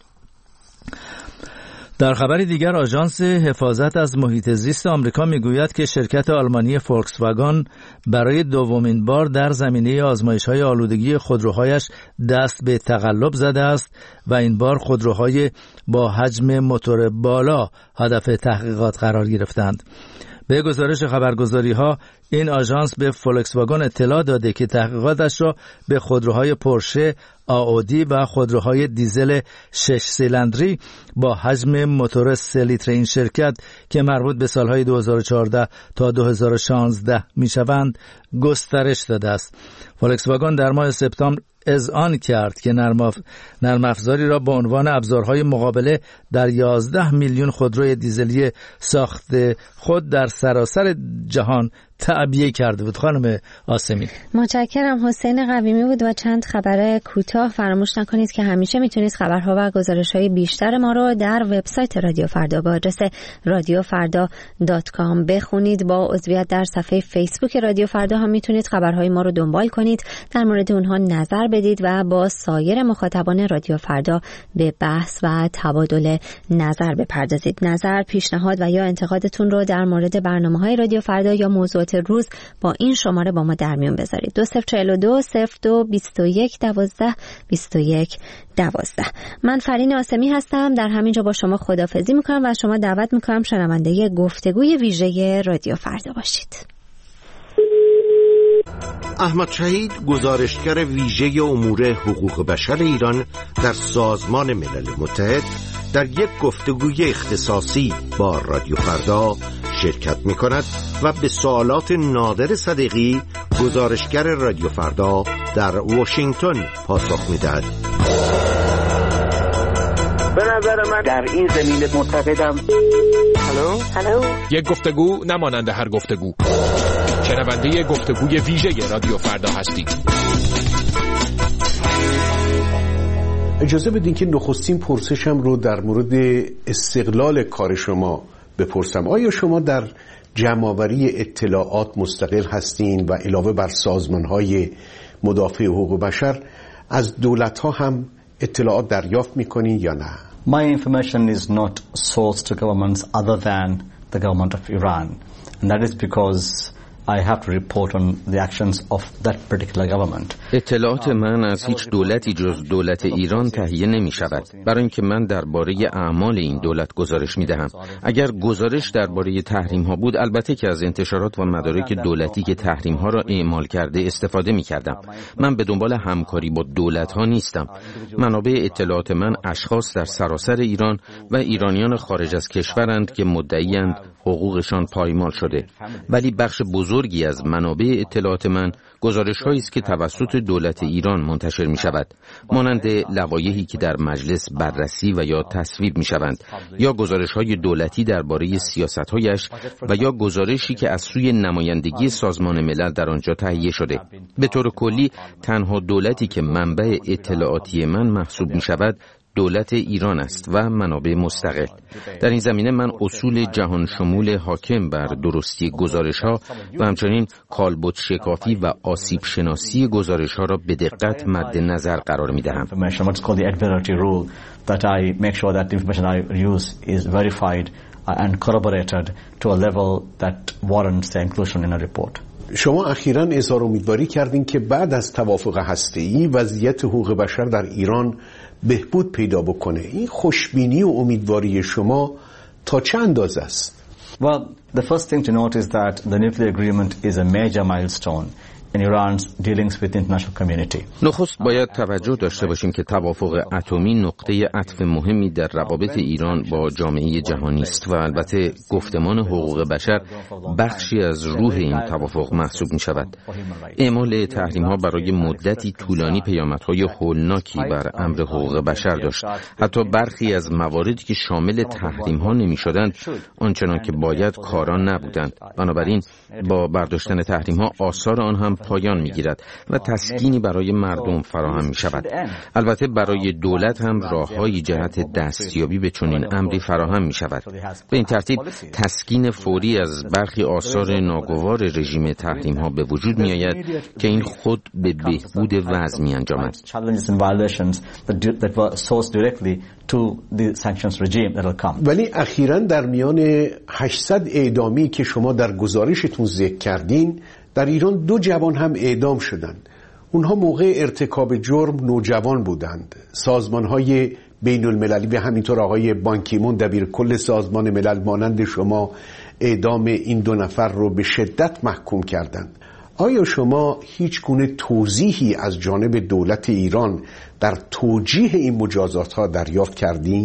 در خبر دیگر، آژانس حفاظت از محیط زیست آمریکا میگوید که شرکت آلمانی فولکس واگن برای دومین بار در زمینه آزمایش‌های آلودگی خودروهایش دست به تقلب زده است و این بار خودروهای با حجم موتور بالا هدف تحقیقات قرار گرفتند. به گزارش خبرگزاری‌ها، این آژانس به فولکس واگن اطلاع داده که تحقیقاتش را به خودروهای پورشه، آودی و خودروهای دیزل شش سیلندری با حجم موتور سه لیتر این شرکت که مربوط به سالهای دو هزار و چهارده تا دو هزار و شانزده میشوند گسترش داده است. فولکس واگن در ماه سپتامبر اذعان کرد که نرم افزاری را به عنوان ابزارهای مقابله در یازده میلیون خودروی دیزلی ساخته خود در سراسر جهان تعبیه کرده بود. خانم آسمی متشکرم. حسین قویمی بود و چند خبر کوتاه. فراموش نکنید که همیشه میتونید خبرها و گزارش‌های بیشتر ما رو در وبسایت رادیو فردا با آدرس رادیو فردا دات کام بخونید. با عضویت در صفحه فیسبوک رادیو فردا هم میتونید خبرهای ما رو دنبال کنید، در مورد اونها نظر بدید و با سایر مخاطبان رادیو فردا به بحث و تبادل نظر بپردازید. نظر، پیشنهاد و یا انتقادتون رو در مورد برنامه‌های رادیو فردا یا موضوعات روز با این شماره با ما در میون بذارید. دو صفر چهل و دو صفر دو بیست و یک دوازده بیست و یک دوازده. من فرین آسمی هستم. در همینجا با شما خداحافظی میکنم و شما دعوت میکنم شنونده گفتگوی ویژه رادیو فردا باشید. احمد شهید، گزارشگر ویژه امور حقوق بشر ایران در سازمان ملل متحد، در یک گفتگوی اختصاصی با رادیو فردا شرکت می کند و به سوالات نادر صدیقی، گزارشگر رادیو فردا در واشنگتن، پاسخ می دهد. به نظر من در این زمینه معتقدم. هلو هلو یک گفتگو نمانند هر گفتگو. شنونده گفتگوی ویژه رادیو فردا هستید. اجازه بدین که نخستین پرسشم رو در مورد استقلال کار شما بپرسم. آیا شما در جمع‌آوری اطلاعات مستقل هستین و علاوه بر سازمان‌های مدافع حقوق بشر از دولت‌ها هم اطلاعات دریافت می‌کنین یا نه؟ My information is not sourced to governments other than the government of Iran, and that is because I have to report on the actions of that particular government. اطلاعات من از هیچ دولتی جز دولت ایران تهیه نمی شود، برای اینکه من درباره اعمال این دولت گزارش می دهم. اگر گزارش درباره تحریم ها بود، البته که از انتشارات و مدارک دولتی که تحریم ها را اعمال کرده استفاده می کردم. من به دنبال همکاری با دولت ها نیستم. منابع اطلاعات من اشخاص در سراسر ایران و ایرانیان خارج از کشورند که مدعی‌اند حقوقشان پایمال شده، ولی بخش بزرگی از منابع اطلاعات من گزارش‌هایی است که توسط دولت ایران منتشر می‌شود، مانند لوایحی که در مجلس بررسی و یا تصویب می‌شوند، یا گزارش‌های دولتی درباره سیاست‌هایش و یا گزارشی که از سوی نمایندگی سازمان ملل در آنجا تهیه شده. به طور کلی تنها دولتی که منبع اطلاعاتی من محسوب می‌شود دولت ایران است و منابع مستقل. در این زمینه من اصول جهان شمول حاکم بر درستی گزارش‌ها و همچنین کالبد شکافی و آسیب شناسی گزارش‌ها را به دقت مد نظر قرار می‌دهم. شما اخیراً اظهار امیدواری کردین که بعد از توافق هسته‌ای وضعیت حقوق بشر در ایران بهبود پیدا بکنه. این خوشبینی و امیدواری شما تا چه اندازه است؟ Well, the first thing to note is that the nuclear agreement is a major milestone in Iran's dealings with the international community. نخست باید توجه داشته باشیم که توافق اتمی نقطه عطف مهمی در روابط ایران با جامعه جهانی است و البته گفتمان حقوق بشر بخشی از روح این توافق محسوب می شود. اعمال تحریم ها برای مدتی طولانی پیامدهای هولناکی بر امر حقوق بشر داشت. حتی برخی از مواردی که شامل تحریم ها نمی شدند آنچنان که باید کاران نبودند. بنابراین با برداشتن تحریم ها آثار آن هم پایان می گیرد و تسکینی برای مردم فراهم می شود. البته برای دولت هم راه‌های جهت دستیابی به چنین امری فراهم می شود. به این ترتیب تسکین فوری از برخی آثار ناگوار رژیم تحریم ها به وجود می آید که این خود به بهبود وضع می انجامد. ولی اخیراً در میان هشتصد اعدامی که شما در گزارشتون ذکر کردین، در ایران دو جوان هم اعدام شدند. اونها موقع ارتکاب جرم نوجوان بودند. سازمان‌های بین المللی و همینطور آقای بانکیمون دبیر کل سازمان ملل مانند شما اعدام این دو نفر رو به شدت محکوم کردند. آیا شما هیچ گونه توضیحی از جانب دولت ایران در توجیه این مجازات ها دریافت کردین؟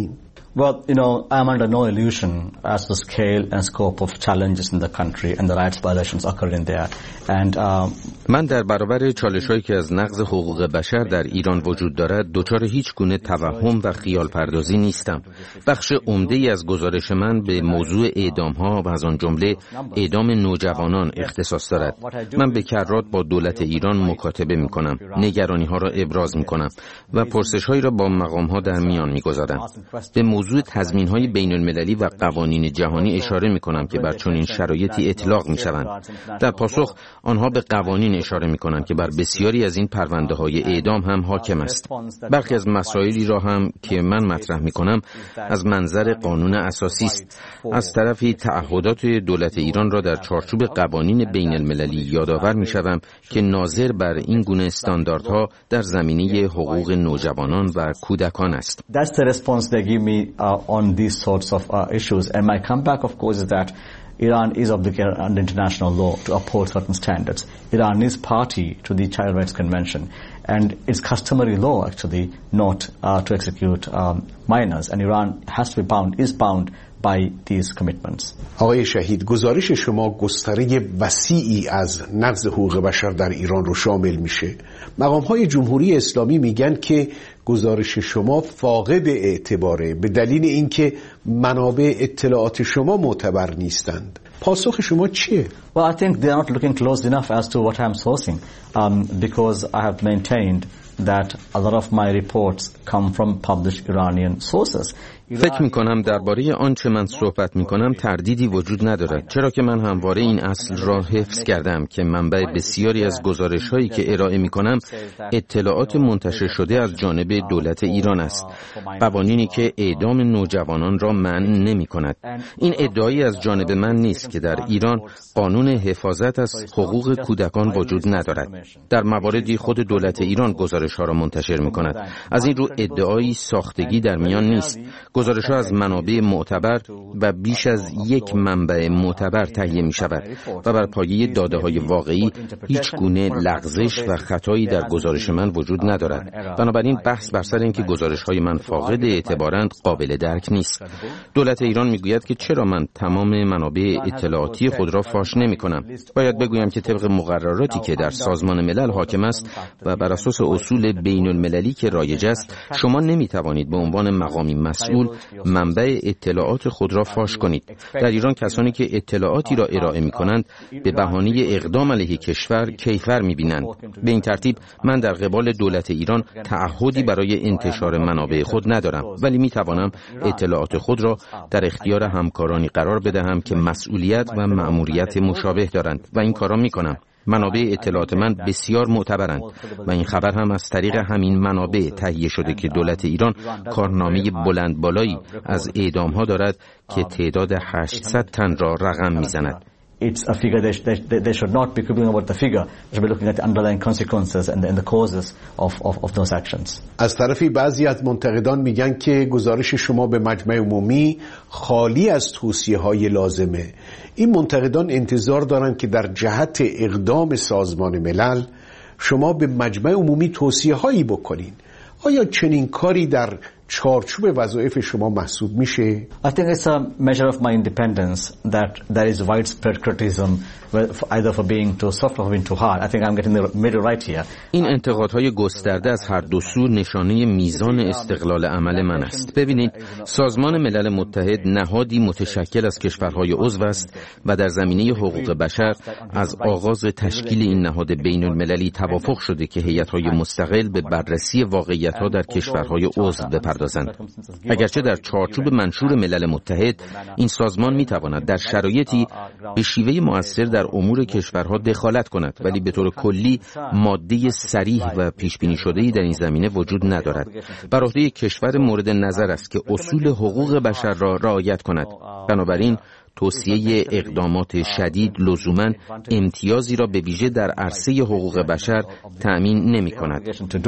Well, you know, I'm under no illusion as to the scale and scope of challenges in the country and the rights violations occurring there. And um, من در برابر چالش‌هایی که از نقض حقوق بشر در ایران وجود دارد دچار هیچ گونه توهم و خیال پردازی نیستم. بخش عمده‌ای از گزارش من به موضوع اعدام‌ها و از آن جمله اعدام نوجوانان اختصاص دارد. من به کرات با دولت ایران مکاتبه می‌کنم، نگرانی‌ها را ابراز می‌کنم و پرسش‌هایی را با مقام‌ها در میان می‌گذارم. به موضوع تضمین‌های بین‌المللی و قوانین جهانی اشاره می‌کنم که بر چنین شرایطی اطلاق می‌شوند. در پاسخ آنها به قوانین اشاره می‌کنند که بر بسیاری از این پرونده‌های اعدام هم حاکم است. برخی از مسائلی را هم که من مطرح می‌کنم از منظر قانون اساسی است. از طرفی تعهدات دولت ایران را در چارچوب قوانین بین‌المللی یادآور می‌شوم که ناظر بر این گونه استانداردها در زمینه حقوق نوجوانان و کودکان است. That's the response they give me uh, on these sorts of uh, issues. And my comeback, of course, is that Iran is obligated under international law to uphold certain standards. Iran is party to the Child Rights Convention, and it's customary law actually not uh, to execute um, minors. And Iran has to be bound, is bound by these commitments. آقای شهید، گزارش شما گستره وسیعی از نقض حقوق بشر در ایران رو شامل میشه. مقام‌های جمهوری اسلامی میگن که گزارش شما فاقد اعتباره به دلیل اینکه منابع اطلاعات شما معتبر نیستند. پاسخ شما چیه؟ Well, I think they are not looking close enough as to what I'm sourcing, um, because I have maintained that a lot of my reports come from published Iranian sources. فکر می‌کنم درباره آنچه من صحبت می‌کنم تردیدی وجود ندارد، چرا که من همواره این اصل را حفظ کردم که منبع بسیاری از گزارش‌هایی که ارائه می‌کنم اطلاعات منتشر شده از جانب دولت ایران است، قوانینی که اعدام نوجوانان را منع نمی‌کند. این ادعایی از جانب من نیست که در ایران قانون حفاظت از حقوق کودکان وجود ندارد. در مواردی خود دولت ایران گزارش‌ها را منتشر می‌کند. از این رو ادعایی ساختگی در میان نیست. گزارش‌ها از منابع معتبر و بیش از یک منبع معتبر تهیه می‌شود و بر پایه داده‌های واقعی هیچ گونه لغزش و خطایی در گزارش من وجود ندارد. بنابراین بحث بر سر اینکه گزارش‌های من فاقد اعتبارند قابل درک نیست. دولت ایران می‌گوید که چرا من تمام منابع اطلاعاتی خود را فاش نمی‌کنم. باید بگویم که طبق مقرراتی که در سازمان ملل حاکم است و بر اساس اصول بین‌المللی که رایج است، شما نمی‌توانید به عنوان مقامی مسئول منبع اطلاعات خود را فاش کنید. در ایران کسانی که اطلاعاتی را ارائه می کنند به بهانه اقدام علیه کشور کیفر می بینند. به این ترتیب من در قبال دولت ایران تعهدی برای انتشار منابع خود ندارم، ولی می توانم اطلاعات خود را در اختیار همکارانی قرار بدهم که مسئولیت و مأموریت مشابه دارند و این کارا می کنم. منابع اطلاعات من بسیار معتبرند و این خبر هم از طریق همین منابع تهیه شده که دولت ایران کارنامه بلند بالایی از اعدام‌ها دارد که تعداد هشتصد تن را رقم می‌زند. It's a figure they, they, they should not be quibbling about the figure. They should be looking at the underlying consequences and the, and the causes of, of, of those actions. از طرفی بعضی از منتقدان میگن که گزارش شما به مجمع عمومی خالی از توصیه‌های لازمه. این منتقدان انتظار دارند که در جهت اقدام سازمان ملل شما به مجمع عمومی توصیه‌هایی بکنین. آیا چنین کاری در چارچوب وظایف شما محسوب میشه؟ I think it's a measure of my independence that there is widespread criticism either for being too soft or for being too hard. I think I'm getting the middle right here. این انتقادهای گسترده از هر دو سو نشانه میزان استقلال عمل من است. ببینید، سازمان ملل متحد نهادی متشکل از کشورهای عضو است و در زمینه حقوق بشر از آغاز تشکیل این نهاد بین المللی توافق شده که هیئت‌های مستقل به بررسی واقعیت‌ها در کشورهای عضو بپردازند. اگرچه در چارچوب منشور ملل متحد این سازمان می‌تواند در شرایطی به شیوه مؤثر در امور کشورها دخالت کند، ولی به طور کلی ماده صریح و پیش‌بینی شده‌ای در این زمینه وجود ندارد. بر عهده کشور مورد نظر است که اصول حقوق بشر را رعایت کند. بنابراین توصیه اقدامات شدید لزوماً امتیازی را به ویژه در عرصه حقوق بشر تأمین نمی‌کند.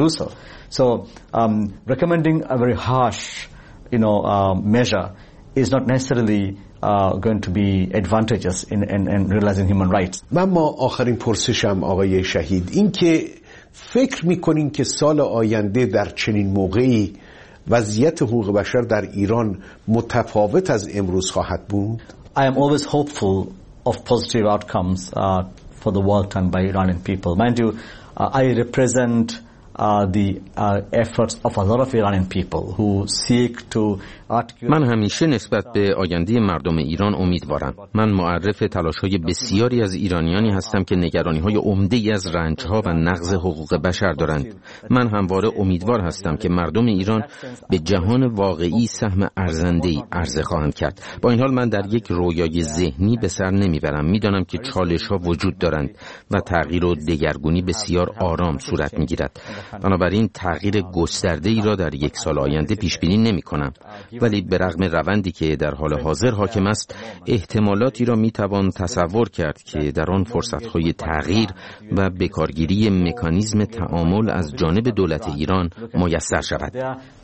So um, recommending a very harsh, you know, uh, measure is not necessarily uh, going to be advantageous in, in, in realizing human rights. و ما آخرین پرسشم آقای شهید این که فکر می‌کنین که سال آینده در چنین موقعی وضعیت حقوق بشر در ایران متفاوت از امروز خواهد بود؟ I am always hopeful of positive outcomes uh, for the work done by Iranian people. Mind you, uh, I represent Uh, the uh, efforts of a lot of Iranian people who seek to articulate. من همیشه نسبت به آینده مردم ایران امیدوارم. من معرف تلاش‌های بسیاری از ایرانیانی هستم که نگرانی‌های عمده‌ای از رنج‌ها و نقض حقوق بشر دارند. من همواره امیدوار هستم که مردم ایران به جهان واقعی سهم ارزنده‌ای عرضه خواهند کرد. با این حال من در یک رویای ذهنی به سر نمیبرم. میدانم که چالش‌ها وجود دارند و تغییر و دگرگونی بسیار آرام صورت می‌گیرد. بنابراین تغییر گسترده‌ای را در یک سال آینده پیش بینی نمی‌کنم، ولی به رغم روندی که در حال حاضر حاکم است، احتمالاتی را می‌توان تصور کرد که در آن فرصت‌های تغییر و بکارگیری مکانیزم تعامل از جانب دولت ایران میسر شود.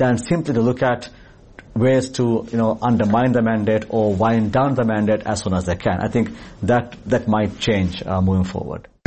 ways to, you know, undermine the mandate or wind down the mandate as soon as they can. I think that that might change uh, moving forward.